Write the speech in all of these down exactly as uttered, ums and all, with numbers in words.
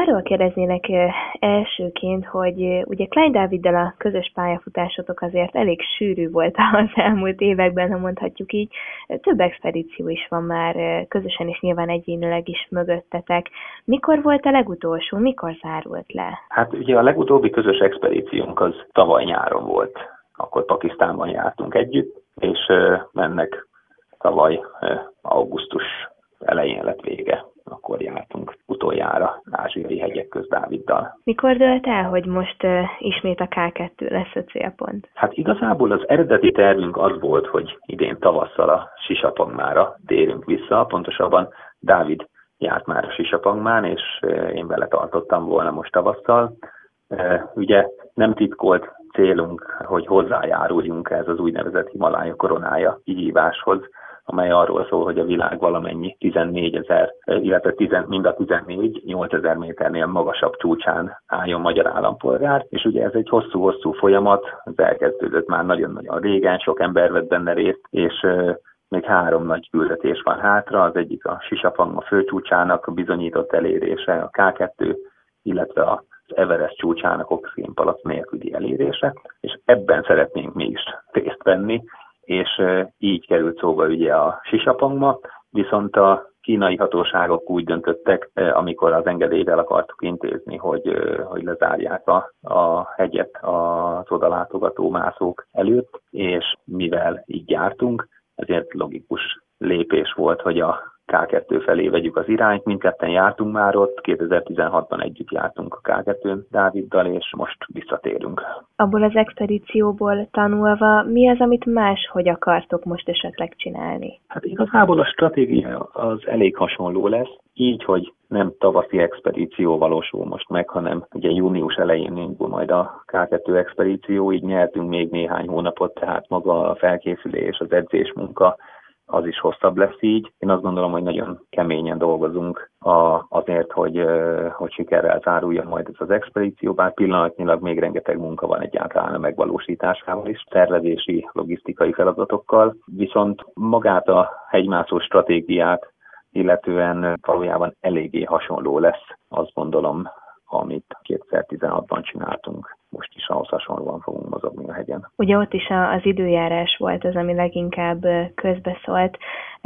arról kérdeznélek elsőként, hogy ugye Klein Dáviddal a közös pályafutásotok azért elég sűrű volt az elmúlt években, ha mondhatjuk így. Több expedíció is van már közösen, és nyilván egyénileg is mögöttetek. Mikor volt a legutolsó? Mikor zárult le? Hát ugye a legutóbbi közös expedíciónk az tavaly nyáron volt. Akkor Pakisztánban jártunk együtt, és ennek tavaly augusztus elején lett vége. Akkor jártunk utoljára ázsiai hegyek közt Dáviddal. Mikor dölt el, hogy most uh, ismét a ká kettő lesz a célpont? Hát igazából az eredeti tervünk az volt, hogy idén tavasszal a Sisapangmára térünk vissza. Pontosabban Dávid járt már a Sisapangmán, és uh, én vele tartottam volna most tavasszal. Uh, ugye nem titkolt célunk, hogy hozzájáruljunk ez az úgynevezett Himalája koronája kihíváshoz, amely arról szól, hogy a világ valamennyi tizennégyezer, illetve tizen, mind a tizennégy nyolcezer méternél magasabb csúcsán álljon magyar állampolgár, és ugye ez egy hosszú-hosszú folyamat, ez elkezdődött már nagyon-nagyon régen, sok ember vett benne részt, és euh, még három nagy küldetés van hátra, az egyik a Sisapangma főcsúcsának bizonyított elérése, a ká kettő, illetve a az Everest csúcsának oxigénpalac nélküli elérése, és ebben szeretnénk mi is részt venni, és így került szóba ugye a Sisapangma, viszont a kínai hatóságok úgy döntöttek, amikor az engedélyt el akartuk intézni, hogy, hogy lezárják a, a hegyet az odalátogató mászók előtt, és mivel így jártunk, ezért logikus lépés volt, hogy a ká kettő felé vegyük az irányt, mindketten jártunk már ott, kétezer-tizenhatban együtt jártunk a ká kettőn Dáviddal, és most visszatérünk. Abból az expedícióból tanulva, mi az, amit máshogy akartok most esetleg csinálni? Hát igazából a stratégia az elég hasonló lesz, így, hogy nem tavaszi expedíció valósul most meg, hanem ugye június elején indul majd a ká kettő expedíció, így nyertünk még néhány hónapot, tehát maga a felkészülés, az edzésmunka, az is hosszabb lesz így. Én azt gondolom, hogy nagyon keményen dolgozunk a, azért, hogy, hogy sikerrel záruljon majd ez az expedíció, bár pillanatnyilag még rengeteg munka van egyáltalán a megvalósításával is, tervezési, logisztikai feladatokkal, viszont magát a hegymászó stratégiát illetően valójában eléggé hasonló lesz, azt gondolom, amit kétezer-tizenhatban csináltunk. Most is ahhoz hasonlóan fogunk mozogni a hegyen. Ugye ott is az időjárás volt az, ami leginkább közbeszólt.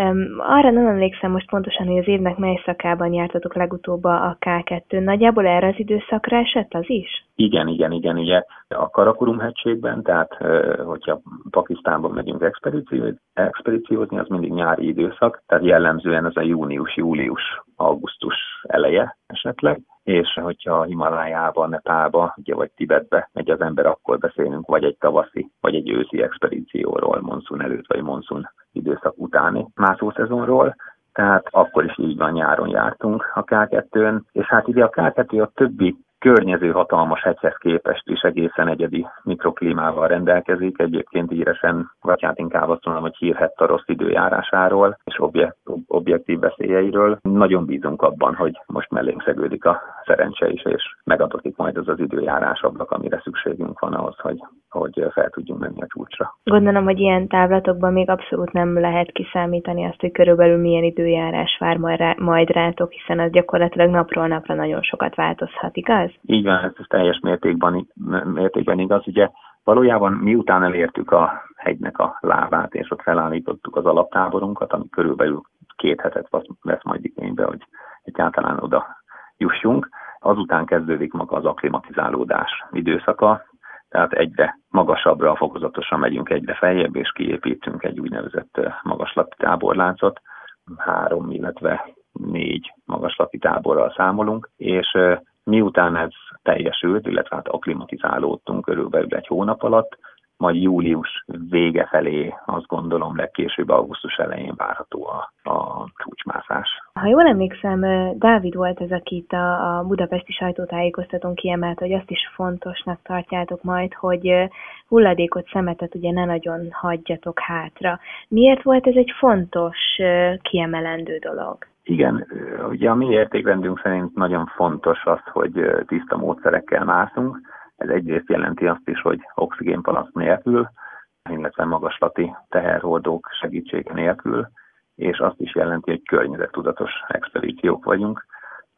Arra nem emlékszem most pontosan, hogy az évnek mely szakában jártatok legutóbb a ká kettőn. Nagyjából erre az időszakra esett az is? Igen, igen, igen. Ugye a Karakorum hegységben, tehát hogyha Pakisztánban megyünk expedíciózni, az mindig nyári időszak, tehát jellemzően ez a június, július, augusztus eleje esetleg, és hogyha a Himalájába, Nepálba, ugye, vagy Tibetbe megy az ember, akkor beszélünk vagy egy tavaszi, vagy egy őszi expedícióról, monszun előtt, vagy monszun időszak utáni mászószezonról. Tehát akkor is így van, nyáron jártunk a ká kettőn, és hát ugye a ká kettő a többi környező hatalmas hegyhez képest is egészen egyedi mikroklímával rendelkezik, egyébként íresen, vagy hát inkább azt mondom, hogy hírhett a rossz időjárásáról és objekt, objektív veszélyeiről. Nagyon bízunk abban, hogy most mellénk szegődik a szerencse is, és megadatik majd az az időjárás ablak, amire szükségünk van ahhoz, hogy, hogy fel tudjunk menni a csúcsra. Gondolom, hogy ilyen távlatokban még abszolút nem lehet kiszámítani azt, hogy körülbelül milyen időjárás vár majd rátok, hiszen az gyakorlatilag napról napra nagyon sokat változhat, igaz? Így van, ez teljes mértékben, mértékben igaz. Ugye valójában miután elértük a hegynek a lábát, és ott felállítottuk az alaptáborunkat, ami körülbelül két hetet vesz majd igénybe, hogy egyáltalán oda jussunk, azután kezdődik maga az akklimatizálódás időszaka, tehát egyre magasabbra, fokozatosan megyünk egyre feljebb, és kiépítünk egy úgynevezett magaslati táborláncot, három, illetve négy magaslati táborral számolunk, és miután ez teljesült, illetve hát akklimatizálódtunk körülbelül egy hónap alatt, majd július vége felé, azt gondolom, legkésőbb augusztus elején várható a, a csúcsmászás. Ha jól emlékszem, Dávid volt ez, akit a, a budapesti sajtótájékoztatón kiemelt, hogy azt is fontosnak tartjátok majd, hogy hulladékot, szemetet ugye ne nagyon hagyjatok hátra. Miért volt ez egy fontos, kiemelendő dolog? Igen, ugye a mi értékrendünk szerint nagyon fontos az, hogy tiszta módszerekkel mászunk. Ez egyrészt jelenti azt is, hogy oxigénpalac nélkül, illetve magaslati teherhordók segítsége nélkül, és azt is jelenti, hogy környezettudatos expedíciók vagyunk.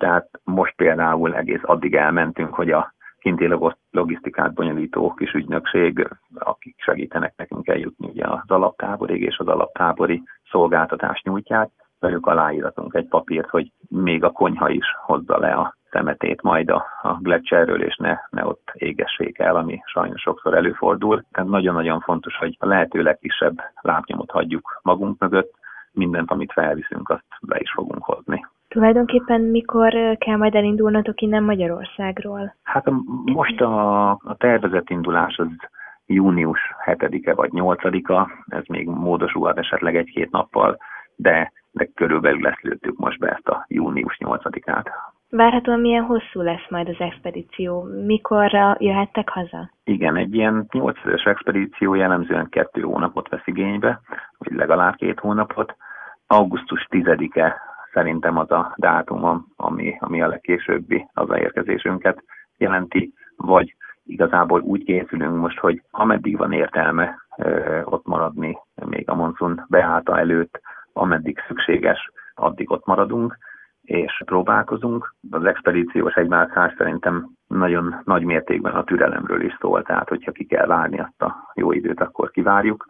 Tehát most például egész addig elmentünk, hogy a kinti logisztikát bonyolító kis ügynökség, akik segítenek nekünk eljutni ugye az alaptáborig, és az alaptábori szolgáltatást nyújtják, velük aláíratunk egy papírt, hogy még a konyha is hozza le a szemetét majd a, a Gletscherről, és ne, ne ott égessék el, ami sajnos sokszor előfordul. Tehát nagyon-nagyon fontos, hogy a lehető legkisebb lábnyomot hagyjuk magunk mögött, mindent, amit felviszünk, azt be is fogunk hozni. Tulajdonképpen mikor kell majd elindulnatok innen Magyarországról? Hát most a, a tervezett indulás az június hetedike vagy nyolcadika, ez még módosulhat esetleg egy-két nappal, de, de körülbelül ezt lőttük most be, ezt a június nyolcadikát. Várhatóan milyen hosszú lesz majd az expedíció? Mikorra jöhettek haza? Igen, egy ilyen nyolcfős expedíció jellemzően kettő hónapot vesz igénybe, vagy legalább két hónapot. augusztus tizedike szerintem az a dátum, ami, ami a legkésőbbi hazaérkezésünket jelenti, vagy igazából úgy készülünk most, hogy ameddig van értelme ö, ott maradni még a monszun beállta előtt, ameddig szükséges, addig ott maradunk, és próbálkozunk. Az expedíciós egymászás szerintem nagyon nagy mértékben a türelemről is szól, tehát hogyha ki kell várni azt a jó időt, akkor kivárjuk,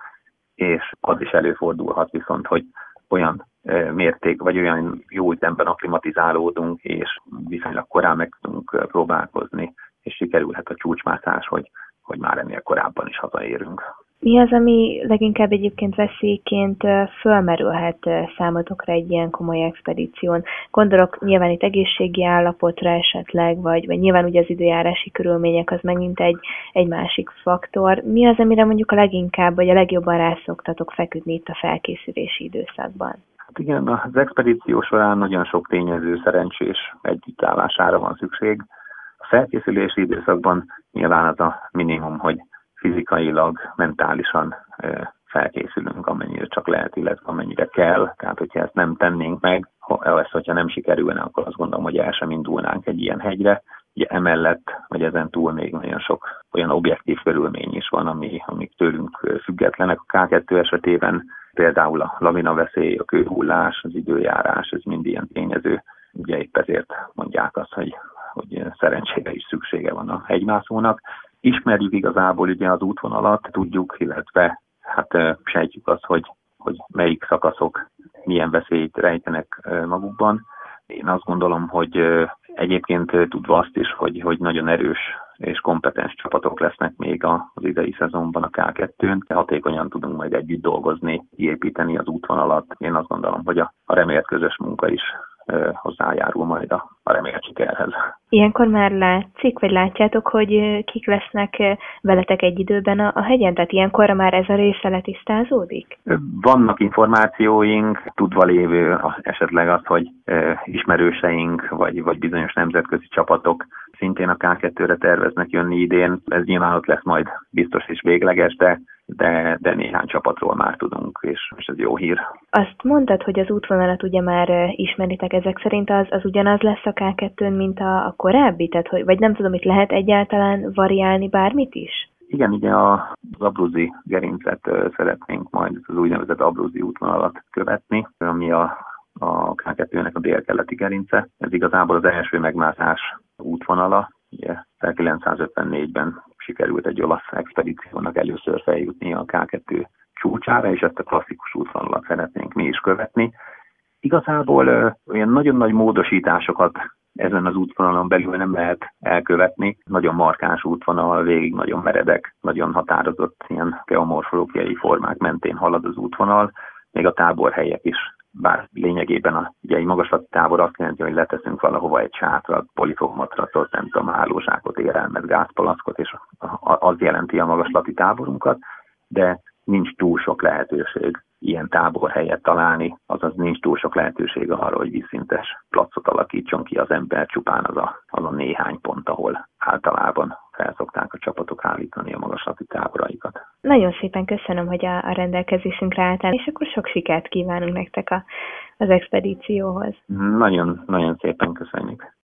és az is előfordulhat viszont, hogy olyan mérték, vagy olyan jó ütemben akklimatizálódunk, és viszonylag korán meg tudunk próbálkozni, és sikerülhet a csúcsmászás, hogy, hogy már ennél korábban is hazaérünk. Mi az, ami leginkább egyébként veszélyként fölmerülhet számotokra egy ilyen komoly expedíción? Gondolok nyilván itt egészségi állapotra esetleg, vagy, vagy nyilván ugye az időjárási körülmények az megint egy, egy másik faktor. Mi az, amire mondjuk a leginkább, vagy a legjobban rászoktatok feküdni itt a felkészülési időszakban? Hát igen, az expedíció során nagyon sok tényező szerencsés együttállására van szükség. A felkészülési időszakban nyilván az a minimum, hogy fizikailag, mentálisan felkészülünk, amennyire csak lehet, illetve amennyire kell. Tehát, hogyha ezt nem tennénk meg, ezt, hogyha nem sikerülne, akkor azt gondolom, hogy el sem indulnánk egy ilyen hegyre. Ugye emellett, vagy ezen túl még nagyon sok olyan objektív körülmény is van, ami, amik tőlünk függetlenek. A ká kettő esetében például a lavinaveszély, a kőhullás, az időjárás, ez mind ilyen tényező. Ugye épp ezért mondják azt, hogy, hogy szerencsére is szüksége van a hegymászónak. Ismerjük igazából ugye az útvonalat, tudjuk, illetve hát sejtjük azt, hogy, hogy melyik szakaszok milyen veszélyt rejtenek magukban. Én azt gondolom, hogy egyébként tudva azt is, hogy, hogy nagyon erős és kompetens csapatok lesznek még az idei szezonban a ká kettőn. Hatékonyan tudunk majd együtt dolgozni, kiépíteni az útvonalat. Én azt gondolom, hogy a, a remélt közös munka is hozzájárul majd a, a remélt sikerhez. Ilyenkor már látszik, vagy látjátok, hogy kik lesznek veletek egy időben a, a hegyen? Tehát ilyenkorra már ez a része letisztázódik? Vannak információink, tudva lévő esetleg az, hogy ismerőseink, vagy, vagy bizonyos nemzetközi csapatok szintén a ká kettőre terveznek jönni idén. Ez nyilván ott lesz majd biztos és végleges, de De, de néhány csapatról már tudunk, és, és ez jó hír. Azt mondtad, hogy az útvonalat ugye már ismeritek, ezek szerint az, az ugyanaz lesz a ká kettőn, mint a, a korábbi? Tehát, hogy, vagy nem tudom, itt lehet egyáltalán variálni bármit is? Igen, ugye az Abruzzi gerincet szeretnénk majd az úgynevezett Abruzzi útvonalat követni, ami a, a ká kettőnek a délkeleti gerince. Ez igazából az első megmászás útvonala. Ugye ezerkilencszázötvennégyben sikerült egy olasz expedíciónak először feljutni a ká kettő csúcsára, és ezt a klasszikus útvonalat szeretnénk mi is követni. Igazából ö, olyan nagyon nagy módosításokat ezen az útvonalon belül nem lehet elkövetni. Nagyon markáns útvonal, végig nagyon meredek, nagyon határozott ilyen geomorfológiai formák mentén halad az útvonal, még a táborhelyek is. Bár lényegében a, ugye egy magaslati tábor azt jelenti, hogy leteszünk valahova egy sátrat, polifogmatracot, nem tudom, hálózsákot, érelmet, gázpalaszkot, és az jelenti a magaslati táborunkat, de nincs túl sok lehetőség ilyen táborhelyet találni, azaz nincs túl sok lehetőség arra, hogy vízszintes placot alakítson ki az ember, csupán az a, az a néhány pont, ahol általában felszokták a csapatok állítani a magaslati táboraikat. Nagyon szépen köszönöm, hogy a, a rendelkezésünkre álltál, és akkor sok sikert kívánunk nektek a, az expedícióhoz. Nagyon, nagyon szépen köszönjük.